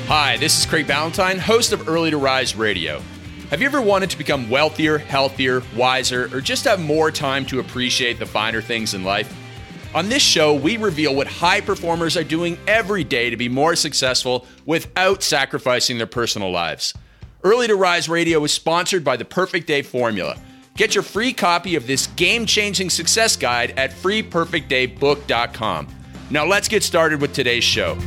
Hi, this is Craig Ballantyne, host of Early to Rise Radio. Have you ever wanted to become wealthier, healthier, wiser, or just have more time to appreciate the finer things in life? On this show, we reveal what high performers are doing every day to be more successful without sacrificing their personal lives. Early to Rise Radio is sponsored by the Perfect Day Formula. Get your free copy of this game-changing success guide at freeperfectdaybook.com. Now let's get started with today's show.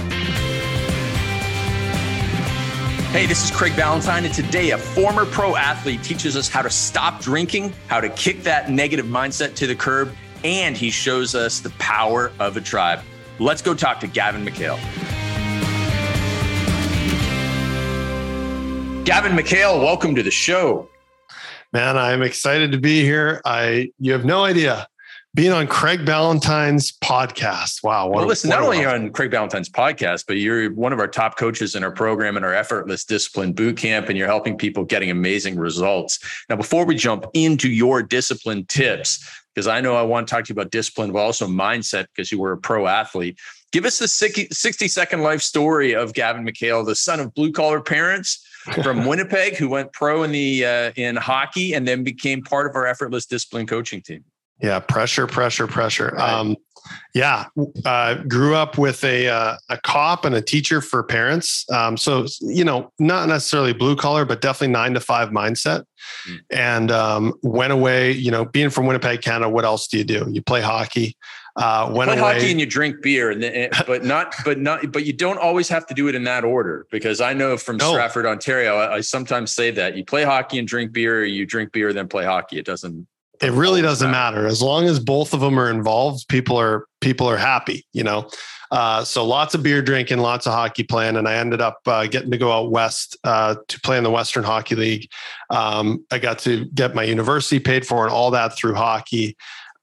Hey, this is Craig Ballantyne, and today a former pro athlete teaches us how to stop drinking, how to kick that negative mindset to the curb, and he shows us the power of a tribe. Let's go talk to Gavin McHale. Gavin McHale, welcome to the show. Man, I'm excited to be here. You have no idea. Being on Craig Ballantyne's podcast. Wow. Well, listen, not only on Craig Ballantyne's podcast, but you're one of our top coaches in our program in our Effortless Discipline Bootcamp, and you're helping people getting amazing results. Now, before we jump into your discipline tips, because I know I want to talk to you about discipline, but also mindset, because you were a pro athlete. Give us the 60-second life story of Gavin McHale, the son of blue-collar parents from Winnipeg who went pro in hockey and then became part of our Effortless Discipline coaching team. Yeah. Pressure. Right. Grew up with a cop and a teacher for parents. So, not necessarily blue collar, but definitely 9 to 5 mindset. And went away, being from Winnipeg, Canada, what else do? You play hockey. Hockey and you drink beer, but you don't always have to do it in that order, because I know from Stratford, Ontario, I sometimes say that you play hockey and drink beer, or you drink beer, then play hockey. It really doesn't matter. As long as both of them are involved, people are happy, So lots of beer drinking, lots of hockey playing. And I ended up getting to go out west to play in the Western Hockey League. I got to get my university paid for and all that through hockey.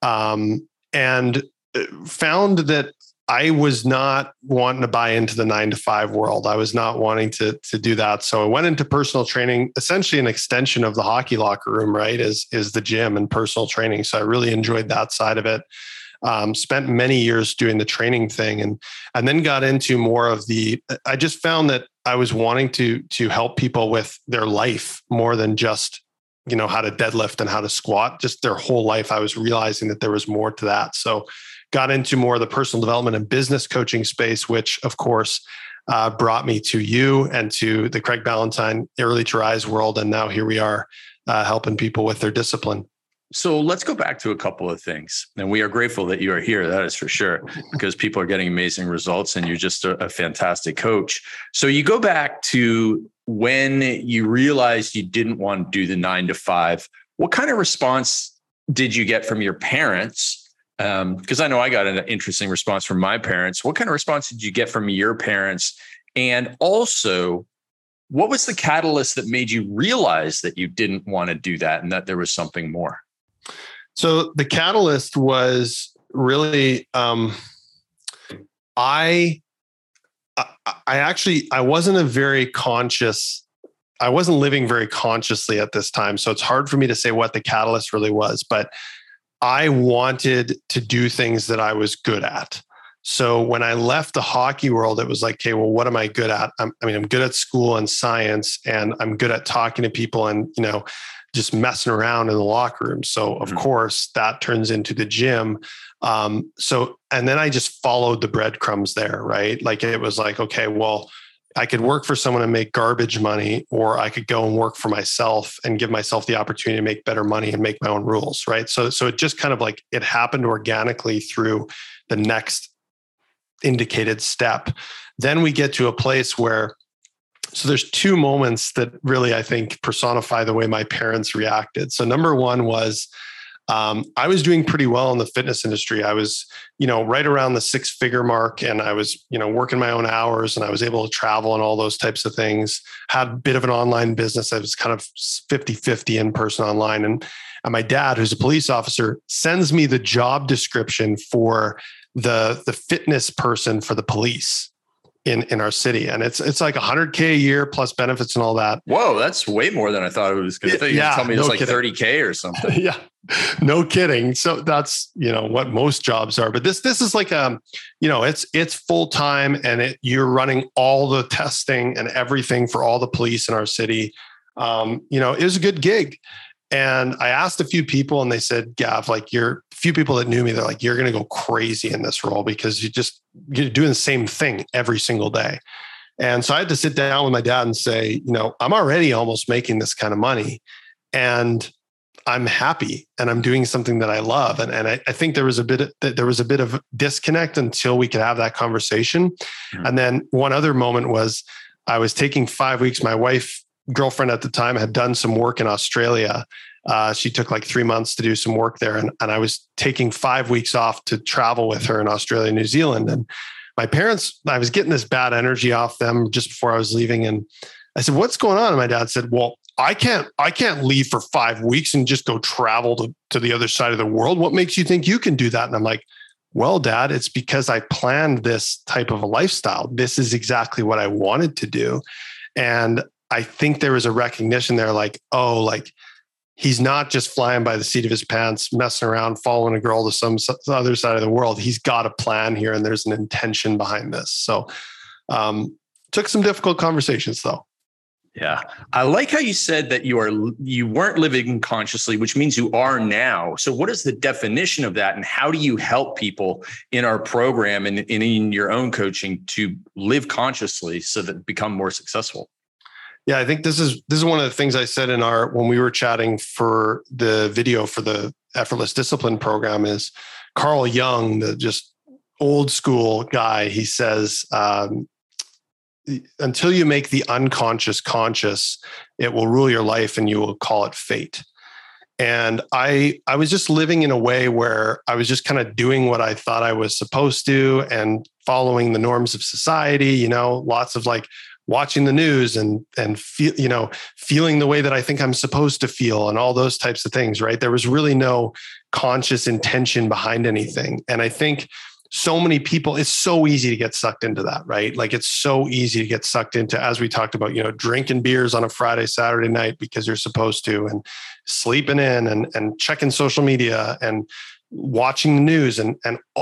And found that I was not wanting to buy into the 9 to 5 world. I was not wanting to do that. So I went into personal training, essentially an extension of the hockey locker room, right? Is the gym and personal training. So I really enjoyed that side of it. Spent many years doing the training thing and then got into more of I just found that I was wanting to help people with their life more than just, how to deadlift and how to squat, just their whole life. I was realizing that there was more to that. So got into more of the personal development and business coaching space, which of course brought me to you and to the Craig Ballantyne Early to Rise world. And now here we are helping people with their discipline. So let's go back to a couple of things. And we are grateful that you are here. That is for sure, because people are getting amazing results and you're just a fantastic coach. So you go back to when you realized you didn't want to do the 9 to 5. What kind of response did you get from your parents? Because I know I got an interesting response from my parents. What kind of response did you get from your parents? And also, what was the catalyst that made you realize that you didn't want to do that and that there was something more? So the catalyst was really, I wasn't I wasn't living very consciously at this time. So it's hard for me to say what the catalyst really was, but I wanted to do things that I was good at. So when I left the hockey world, it was like, okay, well, what am I good at? I'm good at school and science, and I'm good at talking to people and, just messing around in the locker room. So of course that turns into the gym. And then I just followed the breadcrumbs there, right? Like it was like, okay, well, I could work for someone and make garbage money, or I could go and work for myself and give myself the opportunity to make better money and make my own rules, right? So it just kind of like it happened organically through the next indicated step. Then we get to a place where, so there's 2 moments that really, I think, personify the way my parents reacted. So number one was, I was doing pretty well in the fitness industry. I was, right around the 6-figure mark, and I was, working my own hours, and I was able to travel and all those types of things. Had a bit of an online business. I was kind of 50-50 in person online. And my dad, who's a police officer, sends me the job description for the fitness person for the police. in our city. And it's like $100K a year plus benefits and all that. Whoa, that's way more than I thought it was going to be. You tell me it's like kidding. 30K or something. Yeah, no kidding. So that's, what most jobs are, but this is like, it's full-time, and you're running all the testing and everything for all the police in our city. It was a good gig. And I asked a few people, and they said, Gav, few people that knew me, they're like, you're going to go crazy in this role because you're doing the same thing every single day. And so I had to sit down with my dad and say, I'm already almost making this kind of money, and I'm happy, and I'm doing something that I love. And I think there was a bit of disconnect until we could have that conversation. Mm-hmm. And then one other moment was I was taking 5 weeks. My girlfriend at the time had done some work in Australia. She took like 3 months to do some work there. And I was taking 5 weeks off to travel with her in Australia, New Zealand. And my parents, I was getting this bad energy off them just before I was leaving. And I said, what's going on? And my dad said, well, I can't leave for 5 weeks and just go travel to the other side of the world. What makes you think you can do that? And I'm like, well, Dad, it's because I planned this type of a lifestyle. This is exactly what I wanted to do. And I think there was a recognition there, he's not just flying by the seat of his pants, messing around, following a girl to some other side of the world. He's got a plan here, and there's an intention behind this. So took some difficult conversations though. Yeah. I like how you said that you weren't living consciously, which means you are now. So what is the definition of that? And how do you help people in our program and in your own coaching to live consciously so that become more successful? Yeah, I think this is one of the things I said when we were chatting for the video for the Effortless Discipline program is Carl Jung, the just old school guy. He says, until you make the unconscious conscious, it will rule your life and you will call it fate. And I was just living in a way where I was just kind of doing what I thought I was supposed to and following the norms of society, lots of watching the news and feeling the way that I think I'm supposed to feel and all those types of things, right? There was really no conscious intention behind anything. And I think so many people, it's so easy to get sucked into that, right? It's so easy to get sucked into, as we talked about, drinking beers on a Friday, Saturday night because you're supposed to, and sleeping in and checking social media and watching the news and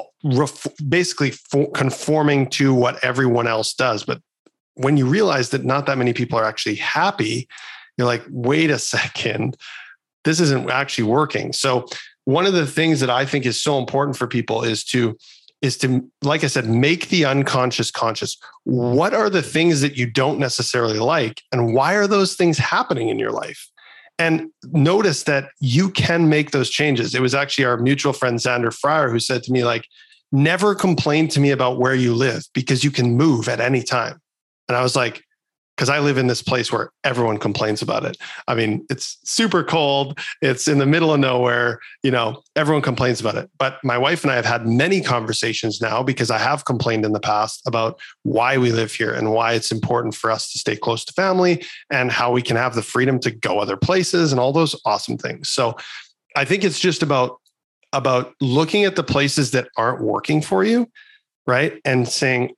basically conforming to what everyone else does. But when you realize that not that many people are actually happy, you're like, wait a second, this isn't actually working. So one of the things that I think is so important for people is to, like I said, make the unconscious conscious. What are the things that you don't necessarily like? And why are those things happening in your life? And notice that you can make those changes. It was actually our mutual friend, Xander Fryer, who said to me, never complain to me about where you live because you can move at any time. And I was like, because I live in this place where everyone complains about it. I mean, it's super cold. It's in the middle of nowhere. Everyone complains about it. But my wife and I have had many conversations now because I have complained in the past about why we live here and why it's important for us to stay close to family and how we can have the freedom to go other places and all those awesome things. So I think it's just about looking at the places that aren't working for you, right? And saying,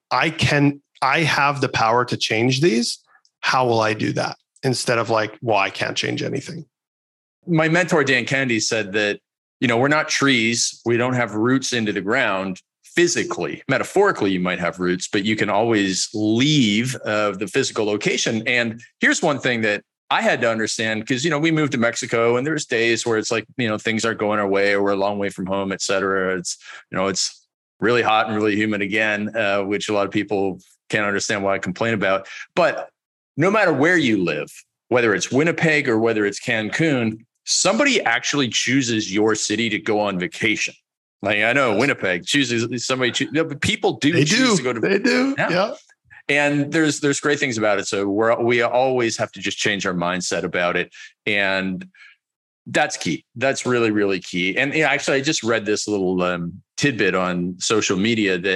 I have the power to change these. How will I do that? Instead of I can't change anything. My mentor, Dan Kennedy, said that, we're not trees. We don't have roots into the ground physically. Metaphorically, you might have roots, but you can always leave the physical location. And here's one thing that I had to understand because, we moved to Mexico and there's days where it's things aren't going our way or we're a long way from home, et cetera. It's, it's really hot and really humid again, which a lot of people can't understand why I complain about. But no matter where you live, whether it's Winnipeg or whether it's Cancun, somebody actually chooses your city to go on vacation. I know Winnipeg chooses somebody. But people choose to go to. They do. Yeah. And there's great things about it. So we always have to just change our mindset about it, and that's key. That's really, really key. And actually, I just read this little tidbit on social media that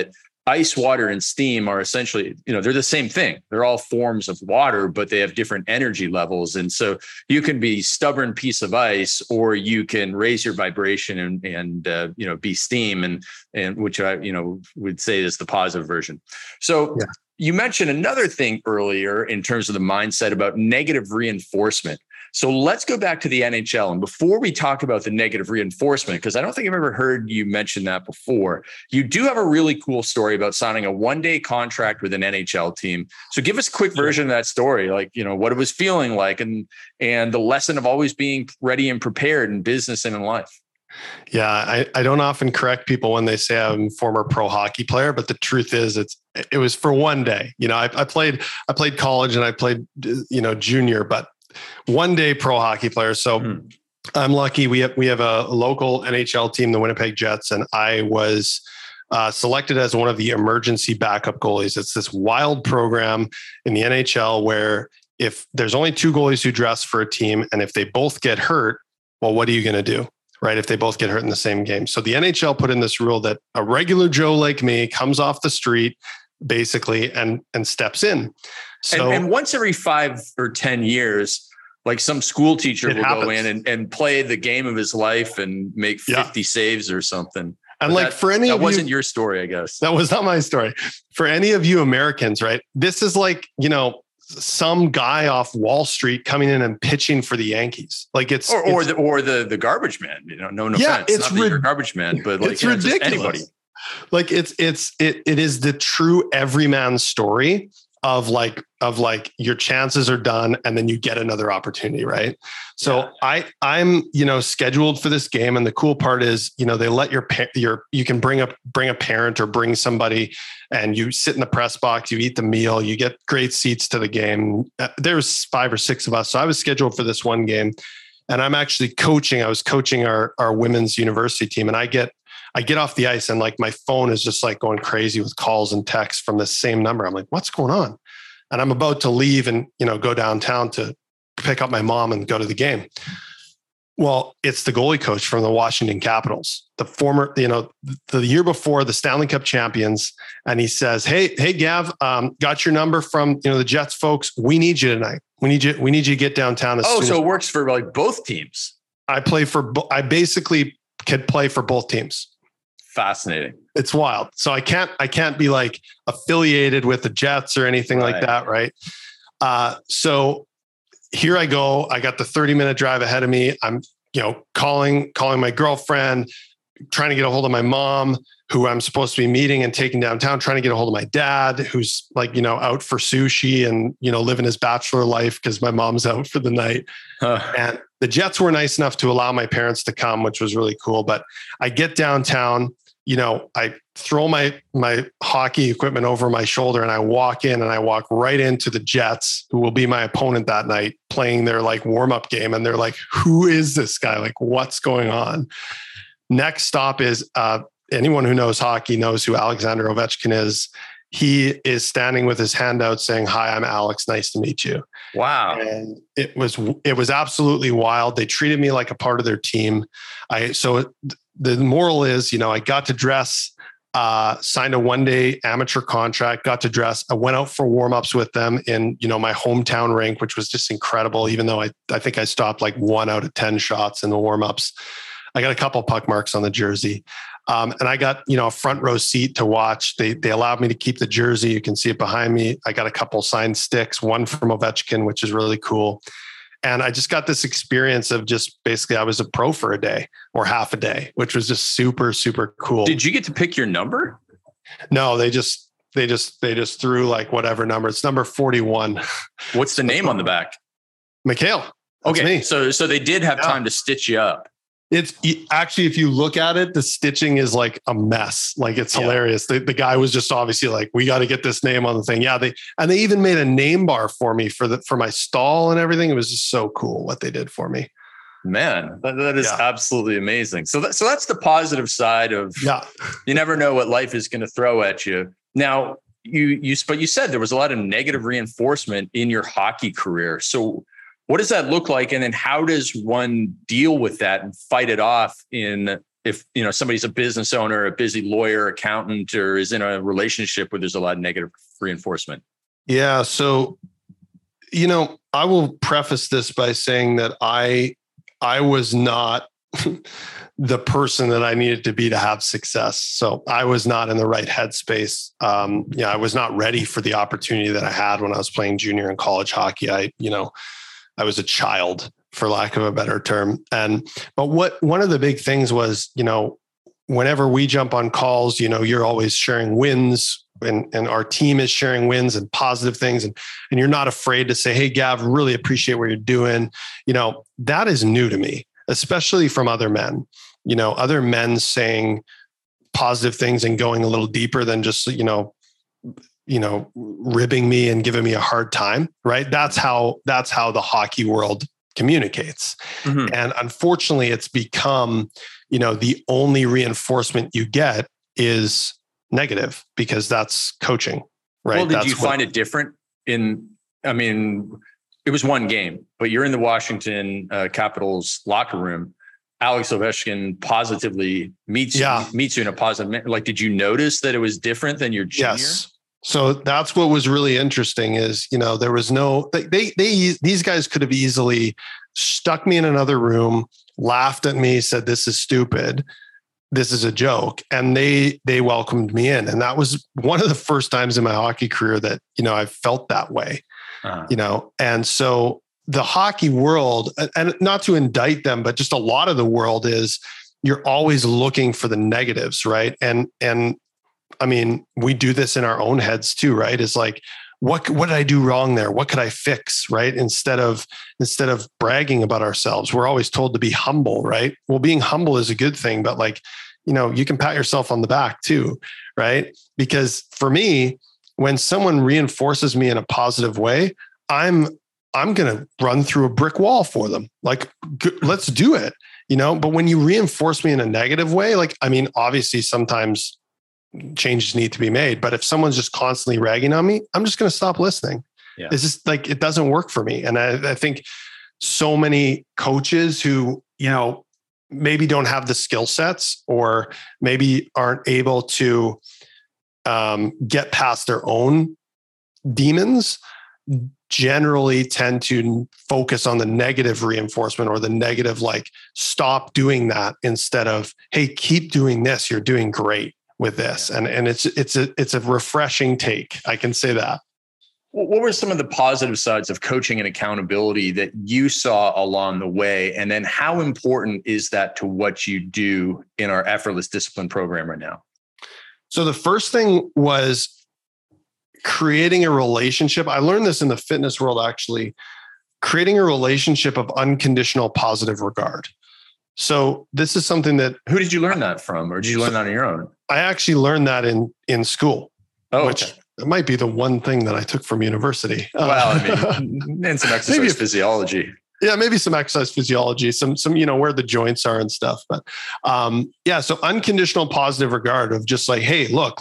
ice, water, and steam are essentially, they're the same thing. They're all forms of water, but they have different energy levels. And so you can be stubborn piece of ice, or you can raise your vibration and be steam, and which I, would say is the positive version. So yeah. You mentioned another thing earlier in terms of the mindset about negative reinforcement. So let's go back to the NHL. And before we talk about the negative reinforcement, because I don't think I've ever heard you mention that before, you do have a really cool story about signing a one-day contract with an NHL team. So give us a quick version of that story, like, what it was feeling like, and the lesson of always being ready and prepared in business and in life. Yeah, I don't often correct people when they say I'm a former pro hockey player, but the truth is it was for one day. I played college and I played junior, but one day pro hockey player. So I'm lucky. We have a local NHL team, the Winnipeg Jets, and I was selected as one of the emergency backup goalies. It's this wild program in the NHL where if there's only two goalies who dress for a team, and if they both get hurt, well, what are you going to do? Right? If they both get hurt in the same game. So the NHL put in this rule that a regular Joe like me comes off the street basically and steps in. So and once every 5 or 10 years, like some school teacher will go in and play the game of his life and make 50 saves or something. And but for any of you, that wasn't your story, I guess. That was not my story. For any of you Americans, right? This is like, some guy off Wall Street coming in and pitching for the Yankees. Like it's the garbage man, no offense. It's not that you're a garbage man, but like it's ridiculous. Anybody. Like it is the true everyman story of like your chances are done and then you get another opportunity. Right. So yeah. I'm, scheduled for this game. And the cool part is, they let you can bring a parent or bring somebody and you sit in the press box, you eat the meal, you get great seats to the game. There's 5 or 6 of us. So I was scheduled for this one game and I'm actually coaching. I was coaching our women's university team and I get off the ice and like my phone is just like going crazy with calls and texts from the same number. I'm like, what's going on? And I'm about to leave and, go downtown to pick up my mom and go to the game. Well, it's the goalie coach from the Washington Capitals, the former, the year before the Stanley Cup champions. And he says, Hey, Gav, got your number from, the Jets folks. We need you tonight. We need you to get downtown. So it works for like both teams. I basically could play for both teams. Fascinating. It's wild. So I can't be like affiliated with the Jets or anything like that. Right. So here I go. I got the 30-minute drive ahead of me. I'm, calling my girlfriend, trying to get a hold of my mom, who I'm supposed to be meeting and taking downtown, trying to get a hold of my dad, who's like, out for sushi and, living his bachelor life because my mom's out for the night. And the Jets were nice enough to allow my parents to come, which was really cool. But I get downtown, I throw my hockey equipment over my shoulder and I walk in and I walk right into the Jets, who will be my opponent that night, playing their like warm-up game. And they're like, who is this guy? Like, what's going on? Next stop is anyone who knows hockey knows who Alexander Ovechkin is. He is standing with his hand out saying, hi, I'm Alex. Nice to meet you. Wow. And it was absolutely wild. They treated me like a part of their team. The moral is, I got to dress, signed a one-day amateur contract, got to dress. I went out for warm-ups with them in, my hometown rink, which was just incredible. Even though I think I stopped like 1 out of 10 shots in the warm-ups. I got a couple puck marks on the jersey. And I got, a front row seat to watch. They allowed me to keep the jersey. You can see it behind me. I got a couple signed sticks, one from Ovechkin, which is really cool. And I just got this experience of just basically I was a pro for a day or half a day, which was just super, super cool. Did you get to pick your number? No, they just threw like whatever number. It's number 41. What's the name on the back? Mikhail. Okay. Me. So they did have time to stitch you up. It's actually, if you look at it, the stitching is like a mess. Like it's hilarious. The guy was just obviously like, we got to get this name on the thing. Yeah. They even made a name bar for me for my stall and everything. It was just so cool what they did for me. Man, that is absolutely amazing. So that's the positive side of, you never know what life is going to throw at you. Now but you said there was a lot of negative reinforcement in your hockey career. So what does that look like? And then how does one deal with that and fight it off in if, somebody's a business owner, a busy lawyer, accountant, or is in a relationship where there's a lot of negative reinforcement? Yeah. So, I will preface this by saying that I was not the person that I needed to be to have success. So I was not in the right headspace. I was not ready for the opportunity that I had when I was playing junior and college hockey. I was a child, for lack of a better term. But one of the big things was, whenever we jump on calls, you're always sharing wins, and our team is sharing wins and positive things. And you're not afraid to say, hey, Gav, really appreciate what you're doing. That is new to me, especially from other men, other men saying positive things and going a little deeper than just, ribbing me and giving me a hard time. Right. That's how the hockey world communicates. Mm-hmm. And unfortunately, it's become, the only reinforcement you get is negative, because that's coaching, right? Well, did you find it different it was one game, but you're in the Washington Capitals locker room. Alex Ovechkin positively meets you in a positive, did you notice that it was different than your junior? Yes. So that's what was really interesting is, there was no, these guys could have easily stuck me in another room, laughed at me, said, this is stupid, this is a joke. And they welcomed me in. And that was one of the first times in my hockey career that, I felt that way, and so the hockey world, and not to indict them, but just a lot of the world is you're always looking for the negatives. Right. And we do this in our own heads too, right? It's like, what did I do wrong there? What could I fix? Right. Instead of bragging about ourselves, we're always told to be humble, right? Well, being humble is a good thing, but you can pat yourself on the back too, right? Because for me, when someone reinforces me in a positive way, I'm going to run through a brick wall for them. Let's do it, but when you reinforce me in a negative way, obviously sometimes changes need to be made, but if someone's just constantly ragging on me, I'm just going to stop listening. Yeah. It's just it doesn't work for me. And I think so many coaches who, maybe don't have the skill sets or maybe aren't able to get past their own demons, generally tend to focus on the negative reinforcement or the negative, stop doing that, instead of, hey, keep doing this. You're doing great with this. And it's a refreshing take. I can say that. What were some of the positive sides of coaching and accountability that you saw along the way? And then how important is that to what you do in our Effortless Discipline program right now? So the first thing was creating a relationship. I learned this in the fitness world, actually, creating a relationship of unconditional positive regard. So this is something that... Who did you learn that from? Or did you learn that on your own? I actually learned that in school, which it might be the one thing that I took from university. Well, and some exercise physiology. Yeah, maybe some exercise physiology, some where the joints are and stuff. But so unconditional positive regard of just hey, look,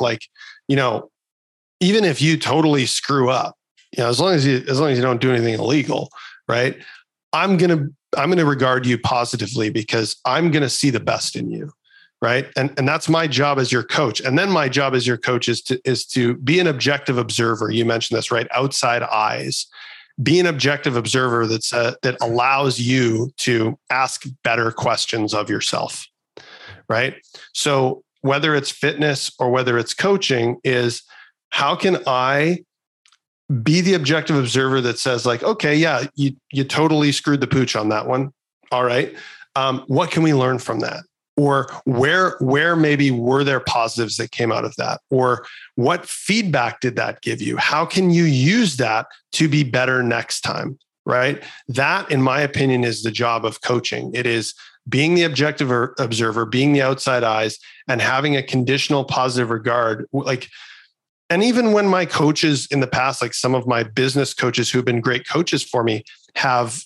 even if you totally screw up, as long as you don't do anything illegal, right? I'm gonna regard you positively because I'm gonna see the best in you, right? And that's my job as your coach. And then my job as your coach is to be an objective observer. You mentioned this, right? Outside eyes. Be an objective observer that allows you to ask better questions of yourself, right? So whether it's fitness or whether it's coaching, is how can I be the objective observer that says okay, yeah, you totally screwed the pooch on that one. All right. What can we learn from that? Or where maybe were there positives that came out of that? Or what feedback did that give you? How can you use that to be better next time? Right. That, in my opinion, is the job of coaching. It is being the objective observer, being the outside eyes, and having a conditional positive regard. And even when my coaches in the past, some of my business coaches who've been great coaches for me, have,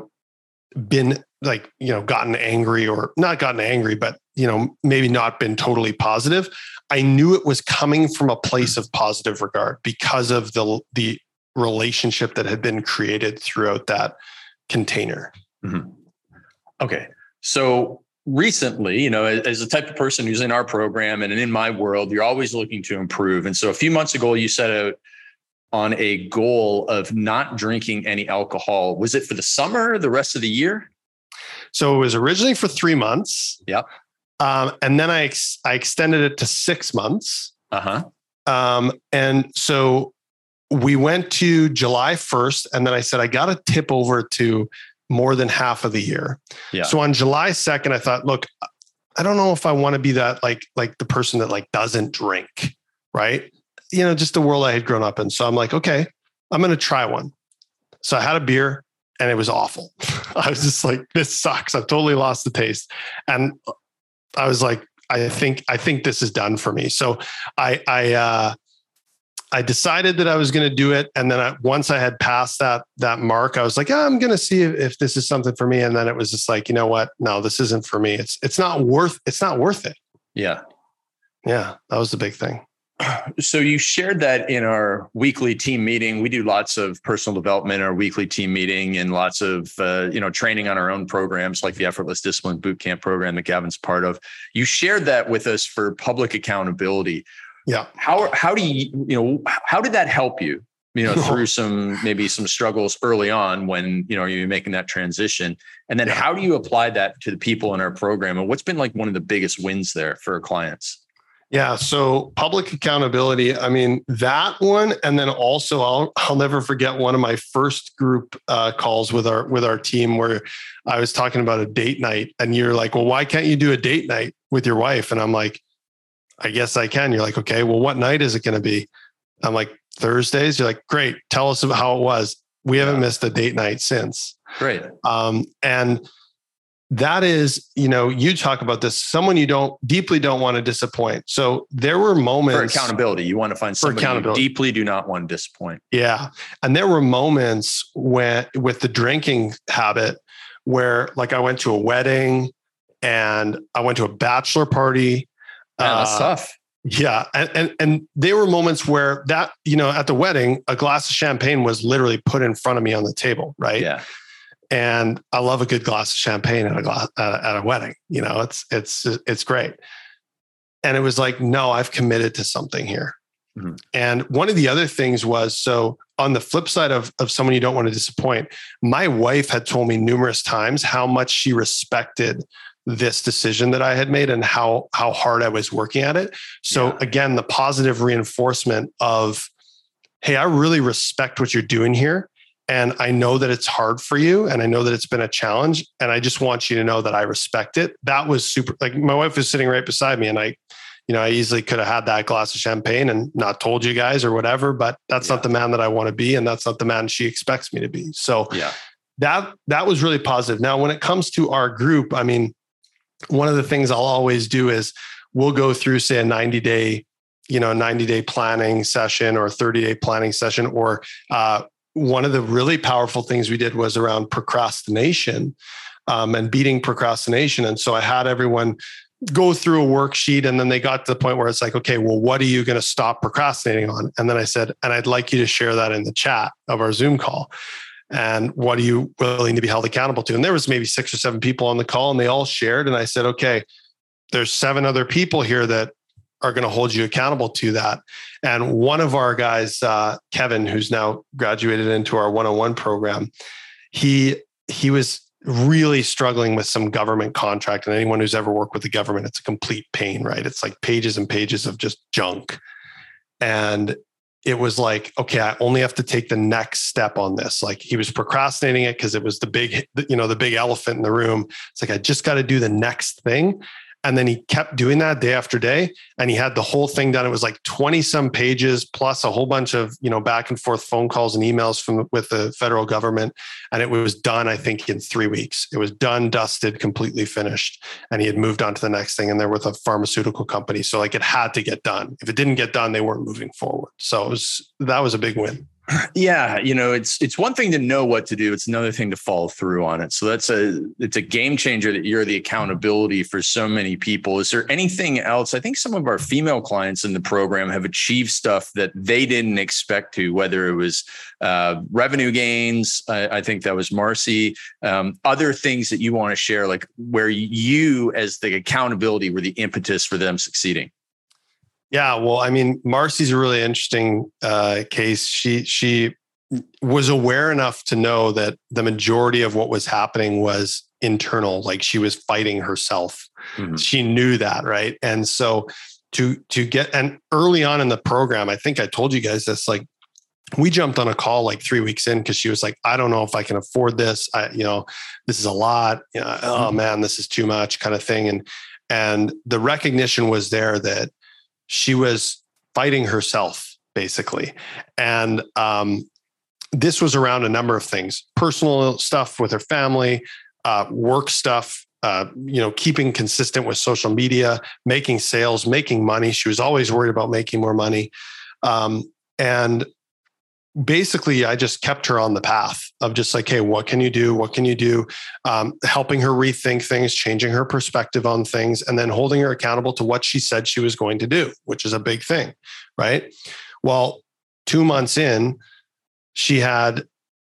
been gotten angry, or not gotten angry, but, maybe not been totally positive, I knew it was coming from a place of positive regard because of the relationship that had been created throughout that container. Mm-hmm. Okay. So recently, as a type of person who's in our program and in my world, you're always looking to improve. And so a few months ago, you set out on a goal of not drinking any alcohol. Was it for the summer, the rest of the year? So it was originally for 3 months. Yep. And then I extended it to 6 months. And so we went to July 1st, and then I said, I got to tip over to more than half of the year. Yeah. So on July 2nd, I thought, look, I don't know if I want to be that like the person that like doesn't drink, right? Just the world I had grown up in. So I'm like, okay, I'm going to try one. So I had a beer and it was awful. I was just like, this sucks. I've totally lost the taste. And I was like, I think this is done for me. So I decided that I was going to do it. And then once I had passed that mark, I was like, I'm going to see if this is something for me. And then it was just like, you know what? No, this isn't for me. It's not worth it. Yeah. Yeah. That was the big thing. So you shared that in our weekly team meeting. We do lots of personal development in our weekly team meeting and lots of, training on our own programs like the Effortless Discipline Bootcamp program that Gavin's part of. You shared that with us for public accountability. Yeah. How did that help you, through some struggles early on when, you're making that transition? And then how do you apply that to the people in our program? And what's been like one of the biggest wins there for our clients? Yeah. So public accountability, I mean, that one. And then also I'll never forget one of my first group calls with our team where I was talking about a date night and you're like, well, why can't you do a date night with your wife? And I'm like, I guess I can. You're like, okay, well, what night is it going to be? I'm like, Thursdays. You're like, great. Tell us about how it was. We haven't missed a date night since. Great. And that is, you talk about this, someone you deeply don't want to disappoint. So there were moments for accountability. You want to find somebody you deeply do not want to disappoint. Yeah. And there were moments with the drinking habit where like I went to a wedding and I went to a bachelor party. That's tough. Yeah. And there were moments where that, at the wedding, a glass of champagne was literally put in front of me on the table. Right. Yeah. And I love a good glass of champagne at a wedding. It's great. And it was like, no, I've committed to something here. Mm-hmm. And one of the other things was, so on the flip side of someone you don't want to disappoint, my wife had told me numerous times how much she respected this decision that I had made and how hard I was working at it. So again, the positive reinforcement of, hey, I really respect what you're doing here. And I know that it's hard for you. And I know that it's been a challenge. And I just want you to know that I respect it. That was super, like my wife was sitting right beside me and I easily could have had that glass of champagne and not told you guys or whatever, but that's not the man that I want to be. And that's not the man she expects me to be. So that was really positive. Now, when it comes to our group, I mean, one of the things I'll always do is we'll go through, say, a 90-day planning session or a 30-day planning session. Or one of the really powerful things we did was around procrastination and beating procrastination. And so I had everyone go through a worksheet and then they got to the point where it's like, okay, well, what are you going to stop procrastinating on? And then I said, and I'd like you to share that in the chat of our Zoom call. And what are you willing to be held accountable to? And there was maybe 6 or 7 people on the call and they all shared. And I said, okay, there's 7 other people here that are going to hold you accountable to that. And one of our guys, Kevin, who's now graduated into our 101 program, he was really struggling with some government contract. And anyone who's ever worked with the government, it's a complete pain, right? It's like pages and pages of just junk. And it was like, okay, I only have to take the next step on this. Like he was procrastinating it because it was the big elephant in the room. It's like, I just got to do the next thing. And then he kept doing that day after day. And he had the whole thing done. It was like 20 some pages plus a whole bunch of, back and forth phone calls and emails with the federal government. And it was done, I think, in 3 weeks. It was done, dusted, completely finished. And he had moved on to the next thing. And they're with a pharmaceutical company. So like it had to get done. If it didn't get done, they weren't moving forward. So that was a big win. Yeah, it's one thing to know what to do. It's another thing to follow through on it. So it's a game changer that you're the accountability for so many people. Is there anything else? I think some of our female clients in the program have achieved stuff that they didn't expect to, whether it was revenue gains. I think that was Marcy. Other things that you want to share, like where you as the accountability were the impetus for them succeeding. Yeah, well, I mean, Marcy's a really interesting case. She was aware enough to know that the majority of what was happening was internal, like she was fighting herself. Mm-hmm. She knew that, right? And so to get, and early on in the program, I think I told you guys this, like we jumped on a call like 3 weeks in because she was like, I don't know if I can afford this. This is a lot. Oh man, this is too much, kind of thing. And the recognition was there that she was fighting herself, basically. And this was around a number of things: personal stuff with her family, work stuff, keeping consistent with social media, making sales, making money. She was always worried about making more money. And basically, I just kept her on the path of just like, hey, what can you do? What can you do? Helping her rethink things, changing her perspective on things, and then holding her accountable to what she said she was going to do, which is a big thing, right? Well, 2 months in, they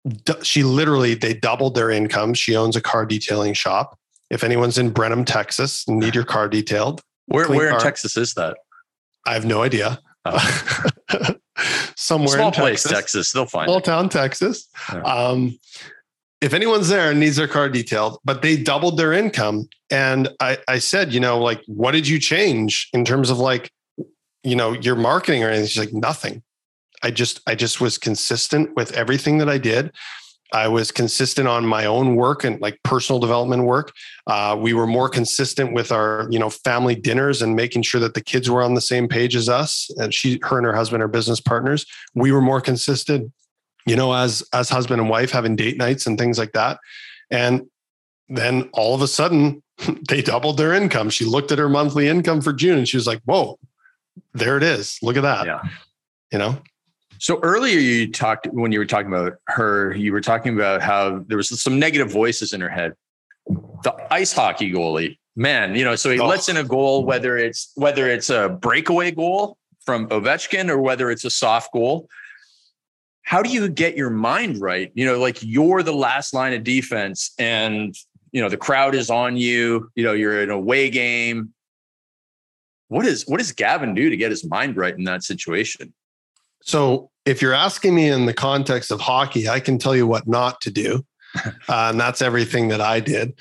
doubled their income. She owns a car detailing shop. If anyone's in Brenham, Texas, and need your car detailed. Where in Texas is that? I have no idea. Oh. Somewhere small in place, Texas. They'll find small town, Texas. Yeah. If anyone's there and needs their car detailed, but they doubled their income. And I said, like, what did you change in terms of like, your marketing or anything? She's like, nothing. I just was consistent with everything that I did. I was consistent on my own work and like personal development work. We were more consistent with our, family dinners and making sure that the kids were on the same page as us. And her and her husband are business partners. We were more consistent, as husband and wife, having date nights and things like that. And then all of a sudden they doubled their income. She looked at her monthly income for June and she was like, whoa, there it is. Look at that. Yeah. So earlier when you were talking about her, you were talking about how there was some negative voices in her head. The ice hockey goalie, man, so he lets in a goal, whether it's a breakaway goal from Ovechkin or whether it's a soft goal. How do you get your mind right? Like you're the last line of defense and, the crowd is on you, you're in an away game. What does Gavin do to get his mind right in that situation? So if you're asking me in the context of hockey, I can tell you what not to do. And that's everything that I did.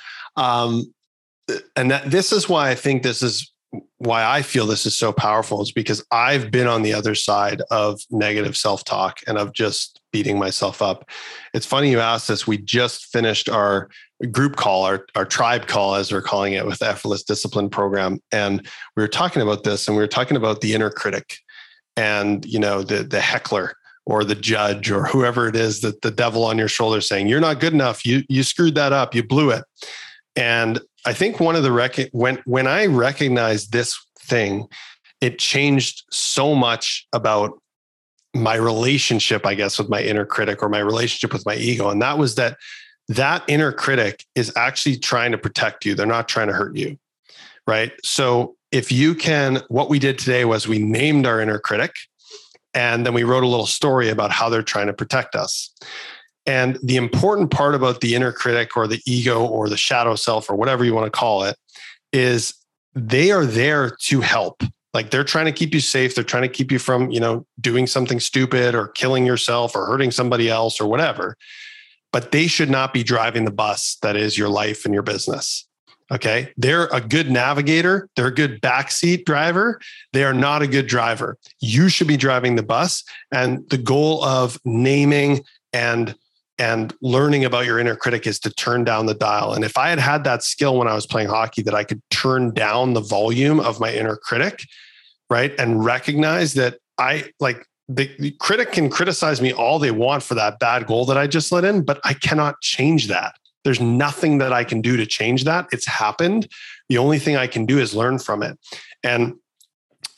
This is why I think why I feel this is so powerful, is because I've been on the other side of negative self-talk and of just beating myself up. It's funny you asked this. We just finished our group call, our tribe call, as we're calling it, with the Effortless Discipline program. And we were talking about this, and we were talking about the inner critic and, the heckler or the judge or whoever it is, that the devil on your shoulder saying, you're not good enough. You screwed that up. You blew it. And I think one of the when I recognized this thing, it changed so much about my relationship, I guess, with my inner critic or my relationship with my ego. And that was that inner critic is actually trying to protect you. They're not trying to hurt you. Right. So what we did today was we named our inner critic, and then we wrote a little story about how they're trying to protect us. And the important part about the inner critic or the ego or the shadow self or whatever you want to call it is they are there to help. Like they're trying to keep you safe. They're trying to keep you from, doing something stupid or killing yourself or hurting somebody else or whatever. But they should not be driving the bus that is your life and your business. Okay. They're a good navigator. They're a good backseat driver. They are not a good driver. You should be driving the bus. And the goal of naming and learning about your inner critic is to turn down the dial. And if I had that skill when I was playing hockey, that I could turn down the volume of my inner critic, right? And recognize that the critic can criticize me all they want for that bad goal that I just let in, but I cannot change that. There's nothing that I can do to change that. It's happened. The only thing I can do is learn from it. And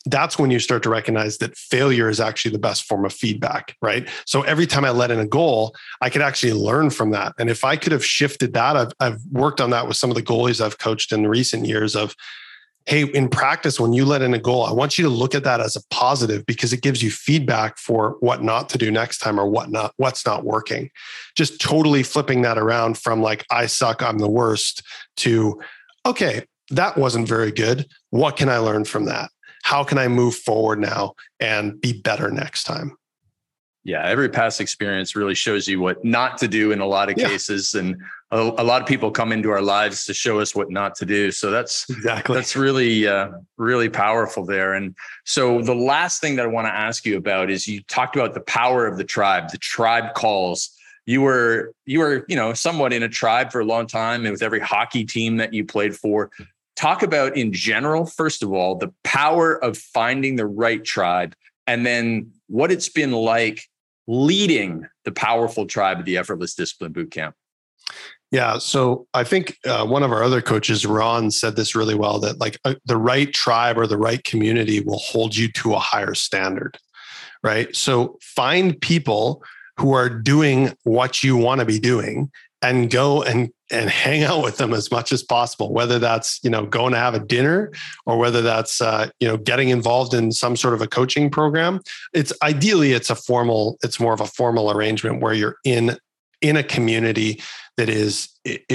that's when you start to recognize that failure is actually the best form of feedback, right? So every time I let in a goal, I could actually learn from that. And if I could have shifted that, I've worked on that with some of the goalies I've coached in recent years of, hey, in practice, when you let in a goal, I want you to look at that as a positive because it gives you feedback for what not to do next time or what's not working. Just totally flipping that around from like, I suck, I'm the worst to, okay, that wasn't very good. What can I learn from that? How can I move forward now and be better next time? Yeah, every past experience really shows you what not to do in a lot of cases. And a lot of people come into our lives to show us what not to do. So that's really, really powerful there. And so the last thing that I want to ask you about is you talked about the power of the tribe calls. You were, somewhat in a tribe for a long time and with every hockey team that you played for. Talk about in general, first of all, the power of finding the right tribe, and then what it's been like leading the powerful tribe of the Effortless Discipline Bootcamp. Yeah. So I think one of our other coaches, Ron, said this really well, that like the right tribe or the right community will hold you to a higher standard, right? So find people who are doing what you want to be doing and go and hang out with them as much as possible, whether that's, going to have a dinner or whether that's, getting involved in some sort of a coaching program. It's more of a formal arrangement where you're in a community that is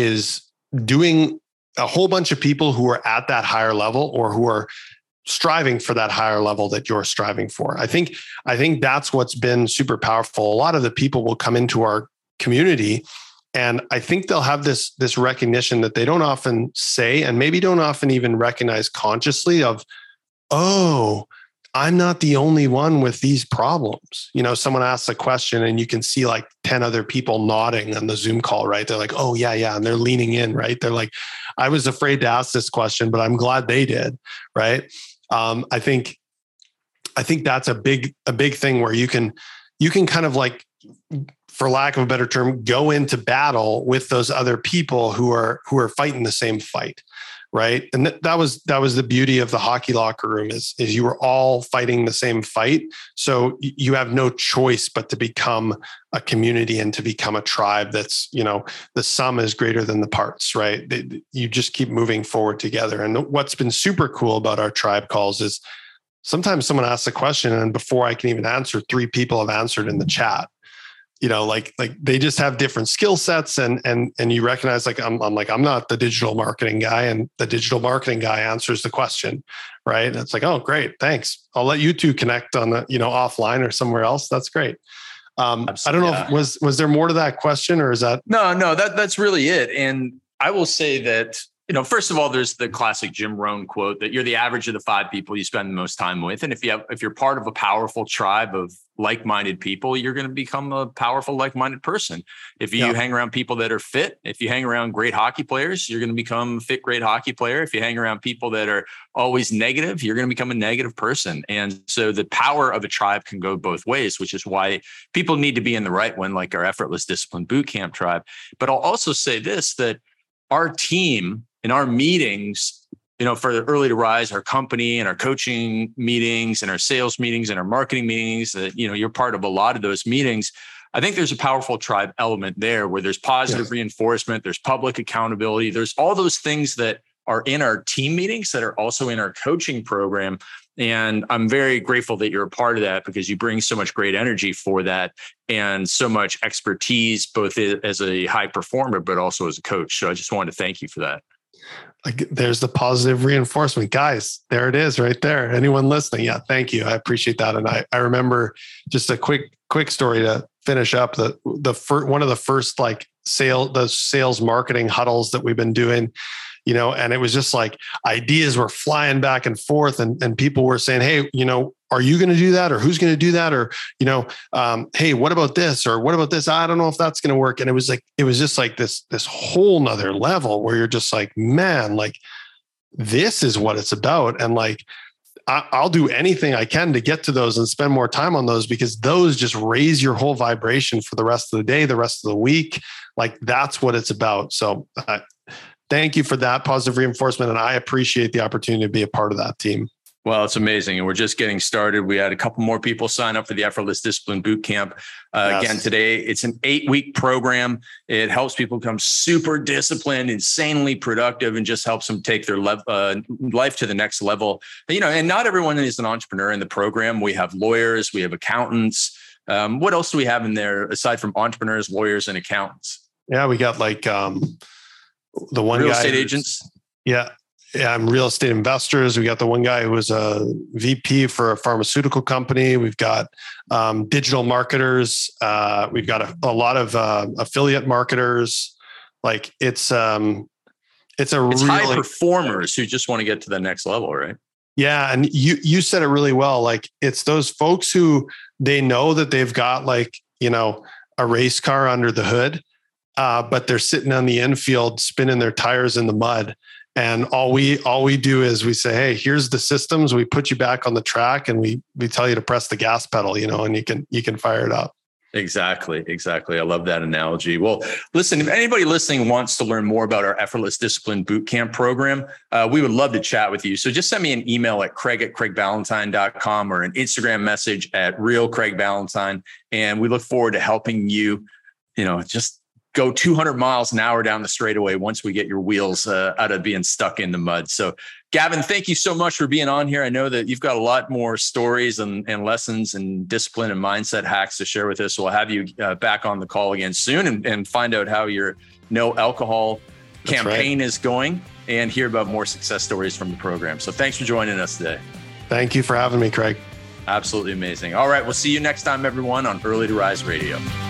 doing a whole bunch of people who are at that higher level or who are striving for that higher level that you're striving for. I think that's what's been super powerful. A lot of the people will come into our community, and I think they'll have this recognition that they don't often say, and maybe don't often even recognize consciously of, oh, I'm not the only one with these problems. Someone asks a question and you can see like 10 other people nodding on the Zoom call, right? They're like, oh yeah. And they're leaning in, right? They're like, I was afraid to ask this question, but I'm glad they did. Right. I think that's a big thing where you can kind of like, for lack of a better term, go into battle with those other people who are fighting the same fight, right? And that was the beauty of the hockey locker room is you were all fighting the same fight. So you have no choice but to become a community and to become a tribe that's, the sum is greater than the parts, right? You just keep moving forward together. And what's been super cool about our tribe calls is sometimes someone asks a question and before I can even answer, 3 people have answered in the chat. Like they just have different skill sets and you recognize like, I'm not the digital marketing guy and the digital marketing guy answers the question. Right. And it's like, oh, great. Thanks. I'll let you two connect on the, offline or somewhere else. That's great. I don't know if was there more to that question or is that? No, that's really it. And I will say that, first of all, there's the classic Jim Rohn quote that you're the average of the 5 people you spend the most time with. And if you're part of a powerful tribe of like-minded people, you're going to become a powerful, like-minded person. If you hang around people that are fit, if you hang around great hockey players, you're going to become a fit, great hockey player. If you hang around people that are always negative, you're going to become a negative person. And so the power of a tribe can go both ways, which is why people need to be in the right one, like our Effortless Discipline Bootcamp tribe. But I'll also say this, that our team in our meetings, for the Early to Rise, our company and our coaching meetings and our sales meetings and our marketing meetings, that, you're part of a lot of those meetings. I think there's a powerful tribe element there where there's positive reinforcement, there's public accountability, there's all those things that are in our team meetings that are also in our coaching program. And I'm very grateful that you're a part of that because you bring so much great energy for that and so much expertise, both as a high performer, but also as a coach. So I just wanted to thank you for that. Like there's the positive reinforcement, guys. There it is right there. Anyone listening? Yeah. Thank you. I appreciate that. And I remember just a quick story to finish up one of the first like sales marketing huddles that we've been doing, and it was just like ideas were flying back and forth and people were saying, hey, are you going to do that? Or who's going to do that? Or, hey, what about this? Or what about this? I don't know if that's going to work. And it was just like this whole nother level where you're just like, man, like this is what it's about. And like, I'll do anything I can to get to those and spend more time on those because those just raise your whole vibration for the rest of the day, the rest of the week. Like that's what it's about. So thank you for that positive reinforcement. And I appreciate the opportunity to be a part of that team. Well, it's amazing. And we're just getting started. We had a couple more people sign up for the Effortless Discipline Bootcamp. Yes. Again, today, it's an 8-week program. It helps people become super disciplined, insanely productive, and just helps them take their life to the next level. And not everyone is an entrepreneur in the program. We have lawyers, we have accountants. What else do we have in there aside from entrepreneurs, lawyers, and accountants? Yeah, we got like the one real guy estate agents. Yeah. I'm real estate investors. We got the one guy who was a VP for a pharmaceutical company. We've got digital marketers. We've got a lot of affiliate marketers. Like it's really high performers who just want to get to the next level, right? Yeah. And you said it really well. Like it's those folks who they know that they've got a race car under the hood, but they're sitting on the infield spinning their tires in the mud. And all we do is we say, hey, here's the systems. We put you back on the track, and we tell you to press the gas pedal, and you can fire it up. Exactly. I love that analogy. Well, listen, if anybody listening wants to learn more about our Effortless Discipline Bootcamp program, we would love to chat with you. So just send me an email at craig@craigballantyne.com or an Instagram message at @realcraigballantyne. And we look forward to helping you, just go 200 miles an hour down the straightaway once we get your wheels out of being stuck in the mud. So Gavin, thank you so much for being on here. I know that you've got a lot more stories and lessons and discipline and mindset hacks to share with us. So we'll have you back on the call again soon and find out how your no alcohol campaign is going and hear about more success stories from the program. So thanks for joining us today. Thank you for having me, Craig. Absolutely amazing. All right. We'll see you next time, everyone, on Early to Rise Radio.